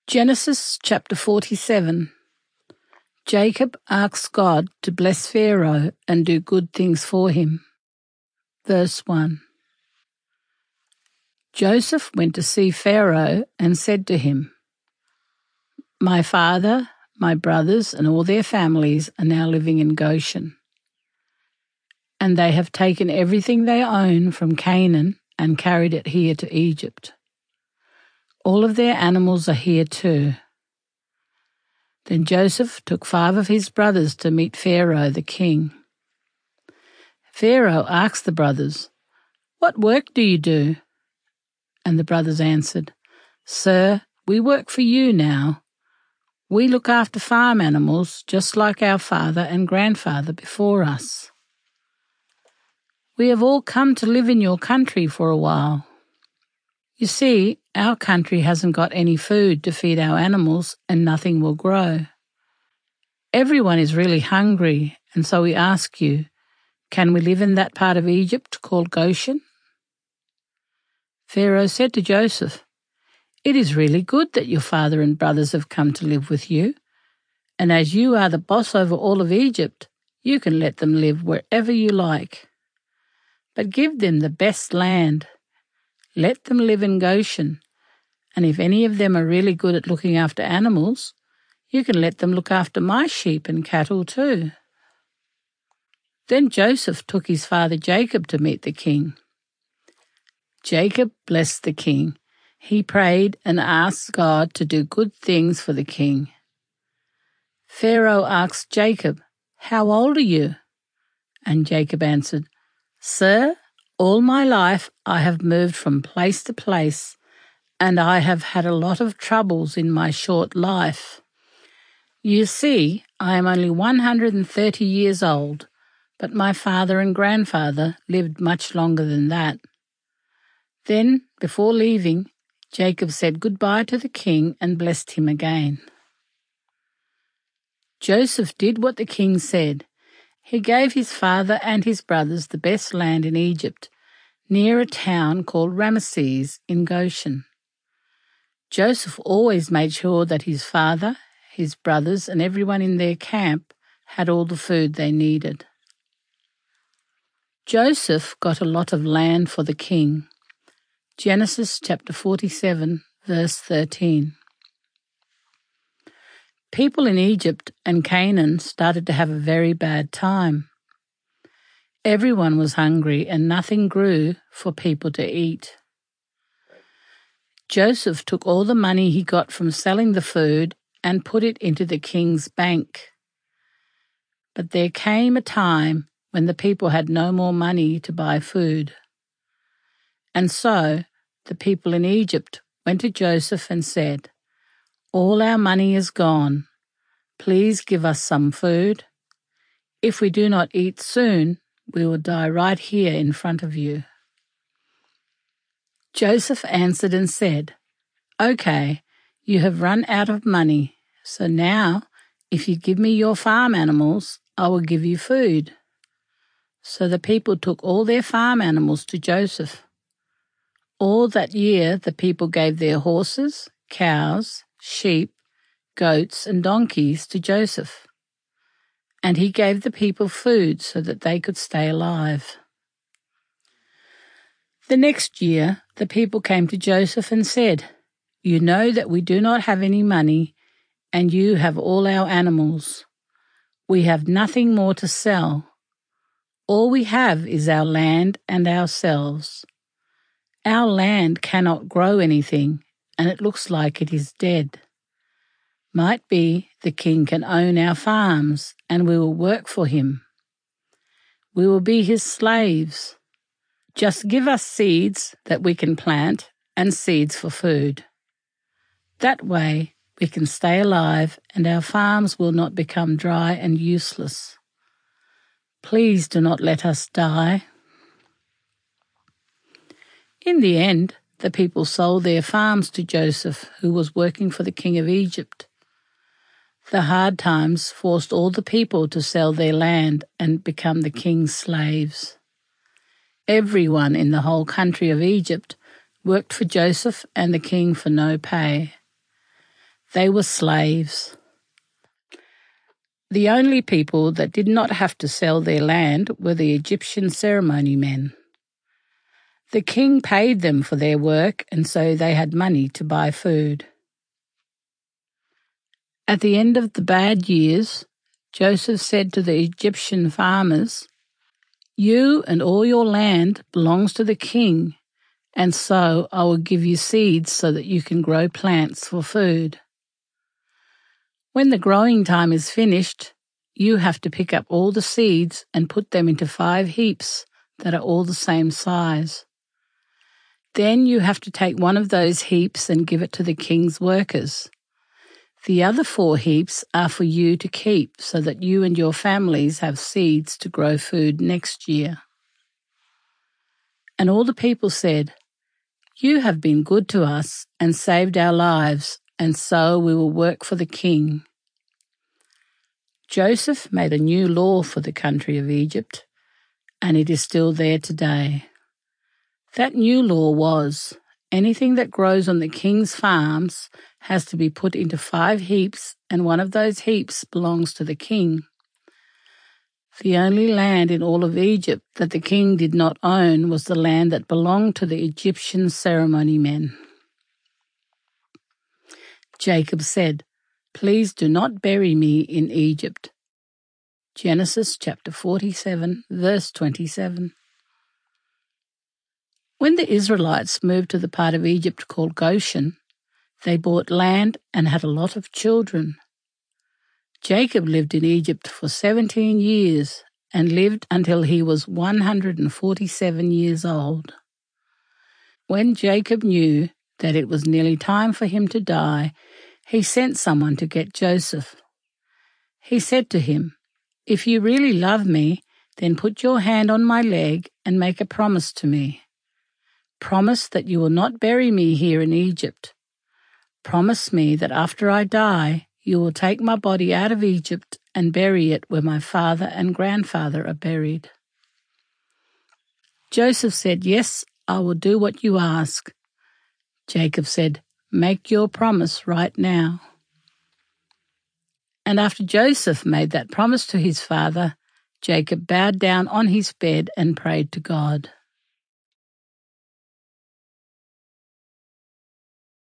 Genesis chapter 47. Jacob asks God to bless Pharaoh and do good things for him. Verse 1. Joseph went to see Pharaoh and said to him, "My father, my brothers, and all their families are now living in Goshen, and they have taken everything they own from Canaan and carried it here to Egypt. All of their animals are here too." Then Joseph took 5 of his brothers to meet Pharaoh the king. Pharaoh asked the brothers, "What work do you do?" And the brothers answered, "Sir, we work for you now. We look after farm animals just like our father and grandfather before us. We have all come to live in your country for a while. You see, our country hasn't got any food to feed our animals and nothing will grow. Everyone is really hungry, and so we ask you, can we live in that part of Egypt called Goshen?" Pharaoh said to Joseph, "It is really good that your father and brothers have come to live with you, and as you are the boss over all of Egypt, you can let them live wherever you like. But give them the best land. Let them live in Goshen, and if any of them are really good at looking after animals, you can let them look after my sheep and cattle too." Then Joseph took his father Jacob to meet the king. Jacob blessed the king. He prayed and asked God to do good things for the king. Pharaoh asked Jacob, "How old are you?" And Jacob answered, "Sir, all my life I have moved from place to place, and I have had a lot of troubles in my short life. You see, I am only 130 years old, but my father and grandfather lived much longer than that." Then, before leaving, Jacob said goodbye to the king and blessed him again. Joseph did what the king said. He gave his father and his brothers the best land in Egypt, near a town called Ramesses in Goshen. Joseph always made sure that his father, his brothers, and everyone in their camp had all the food they needed. Joseph got a lot of land for the king. Genesis chapter 47, verse 13. People in Egypt and Canaan started to have a very bad time. Everyone was hungry and nothing grew for people to eat. Joseph took all the money he got from selling the food and put it into the king's bank. But there came a time when the people had no more money to buy food. And so the people in Egypt went to Joseph and said, "All our money is gone. Please give us some food. If we do not eat soon, we will die right here in front of you." Joseph answered and said, "Okay, you have run out of money, so now if you give me your farm animals, I will give you food." So the people took all their farm animals to Joseph. All that year the people gave their horses, cows, sheep, goats, and donkeys to Joseph. And he gave the people food so that they could stay alive. The next year the people came to Joseph and said, "You know that we do not have any money, and you have all our animals. We have nothing more to sell. All we have is our land and ourselves. Our land cannot grow anything, and it looks like it is dead. Might be the king can own our farms, and we will work for him. We will be his slaves. Just give us seeds that we can plant and seeds for food. That way we can stay alive and our farms will not become dry and useless. Please do not let us die." In the end, the people sold their farms to Joseph, who was working for the king of Egypt. The hard times forced all the people to sell their land and become the king's slaves. Everyone in the whole country of Egypt worked for Joseph and the king for no pay. They were slaves. The only people that did not have to sell their land were the Egyptian ceremony men. The king paid them for their work, and so they had money to buy food. At the end of the bad years, Joseph said to the Egyptian farmers, "You and all your land belongs to the king, and so I will give you seeds so that you can grow plants for food. When the growing time is finished, you have to pick up all the seeds and put them into 5 heaps that are all the same size. Then you have to take one of those heaps and give it to the king's workers. The other 4 heaps are for you to keep so that you and your families have seeds to grow food next year." And all the people said, "You have been good to us and saved our lives, and so we will work for the king." Joseph made a new law for the country of Egypt, and it is still there today. That new law was, anything that grows on the king's farms has to be put into 5 heaps, and one of those heaps belongs to the king. The only land in all of Egypt that the king did not own was the land that belonged to the Egyptian ceremony men. Jacob said, "Please do not bury me in Egypt." Genesis chapter 47, verse 27. When the Israelites moved to the part of Egypt called Goshen, they bought land and had a lot of children. Jacob lived in Egypt for 17 years and lived until he was 147 years old. When Jacob knew that it was nearly time for him to die, he sent someone to get Joseph. He said to him, "If you really love me, then put your hand on my leg and make a promise to me. Promise that you will not bury me here in Egypt. Promise me that after I die, you will take my body out of Egypt and bury it where my father and grandfather are buried." Joseph said, "Yes, I will do what you ask." Jacob said, "Make your promise right now." And after Joseph made that promise to his father, Jacob bowed down on his bed and prayed to God.